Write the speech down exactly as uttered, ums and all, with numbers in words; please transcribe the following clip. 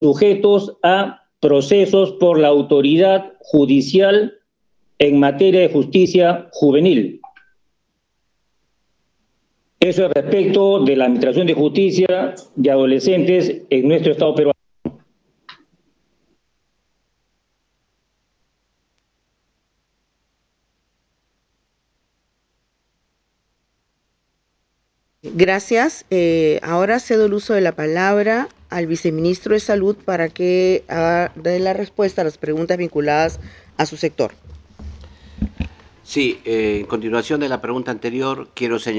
sujetos a procesos por la autoridad judicial en materia de justicia juvenil. Eso es respecto de la Administración de Justicia de Adolescentes en nuestro Estado peruano. Gracias. Eh, ahora cedo el uso de la palabra al viceministro de Salud para que haga, dé la respuesta a las preguntas vinculadas a su sector. Sí, eh, en continuación de la pregunta anterior, quiero señalar